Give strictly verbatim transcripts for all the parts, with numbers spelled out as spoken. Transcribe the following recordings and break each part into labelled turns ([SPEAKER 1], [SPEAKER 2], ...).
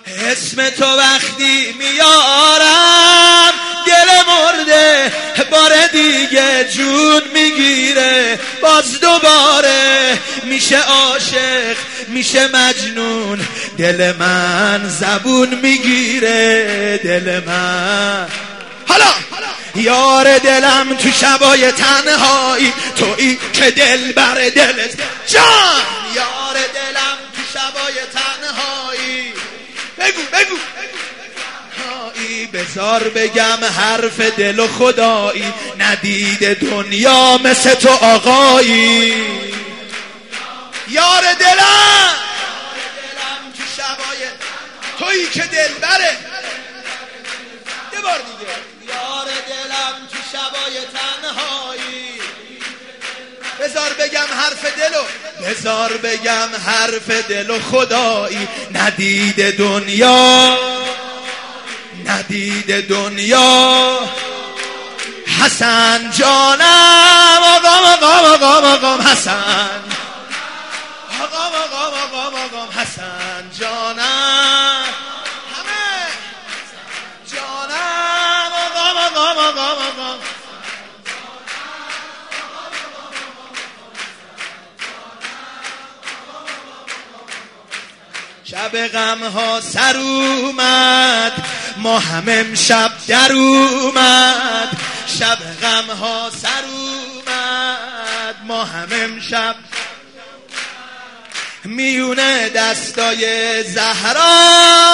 [SPEAKER 1] اسم تو وقتی میارم دل مرده بار دیگه جون میگیره، باز دوباره میشه عاشق میشه مجنون، دل من زبون میگیره دل من. حالا یار دلم تو شبای تنهایی، تویی که دل بر دلت جان. یار دلم تو شبای تنهایی، بگو بگو بذار بگم حرف دل و خدایی، ندید دنیا مثل تو آقایی. یار دلم تو شبای تویی که دل بره، یه بار دیگه. یار دلم تو شبای تنهایی، بذار بگم حرف دلو، بذار بگم حرف دل و خدایی، ندید دنیا ندید دنیا. حسن جانم آقام آقام آقام آقام حسن آقام آقام آقام آقام حسن جانم، همه جانم آقام آقام آقام آقام. شب غم ها سر اومد، ما هم امشب در اومد. شب غم ها سر اومد، ما هم امشب میونه دستای زهرا.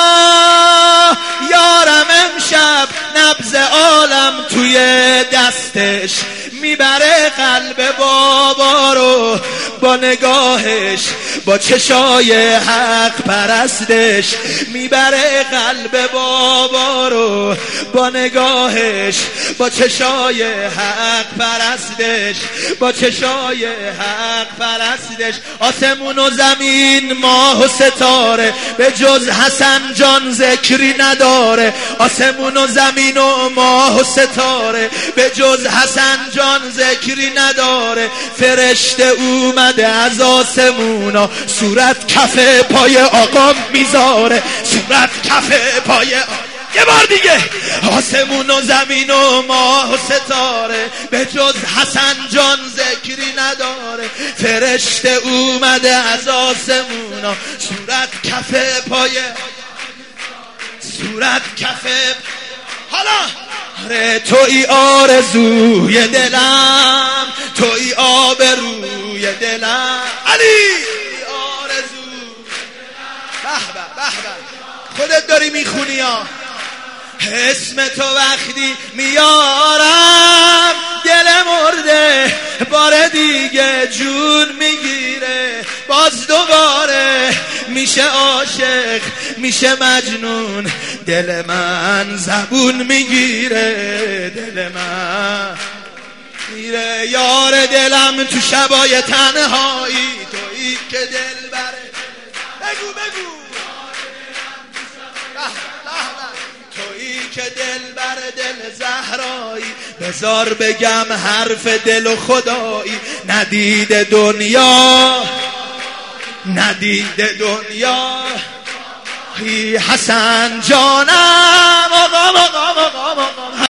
[SPEAKER 1] یارم امشب نبض عالم توی دستش، میبره قلب بابا رو با نگاهش، با چشای حق پرستش. میبره قلب بابا رو با نگاهش، با چشای حق پرستش، با چشای حق پرستش. آسمون و زمین ماه و ستاره به جز حسن جان ذکری نداره. آسمون و زمین و ماه و ستاره به جز حسن جان ذکری نداره. فرشته اومده از آسمونا، صورت کف پای آقا میذاره، صورت کف پای آقا. یه بار دیگه. آسمون و زمین و ماه و ستاره به جز حسن جان ذکری نداره. فرشته اومده از آسمونا، صورت کف پای صورت کف. حالا آره توی آرزوی دلم، توی آبروی دلم. علی آرزو به به به به، خودت داری میخونی ها. اسم تو وقتی میارم دل مرده بار دیگه جون میگیره، باز دوباره میشه عاشق میشه مجنون، دل من زبون میگیره دل من میره. یار دلم تو شبای تنهایی، تویی که دل بره. بگو بگو تویی که دل بر دل زهرایی، بذار بگم حرف دل و خدایی، ندید دنیا ندید دنیا. حسن جانم آقام آقام آقام آقام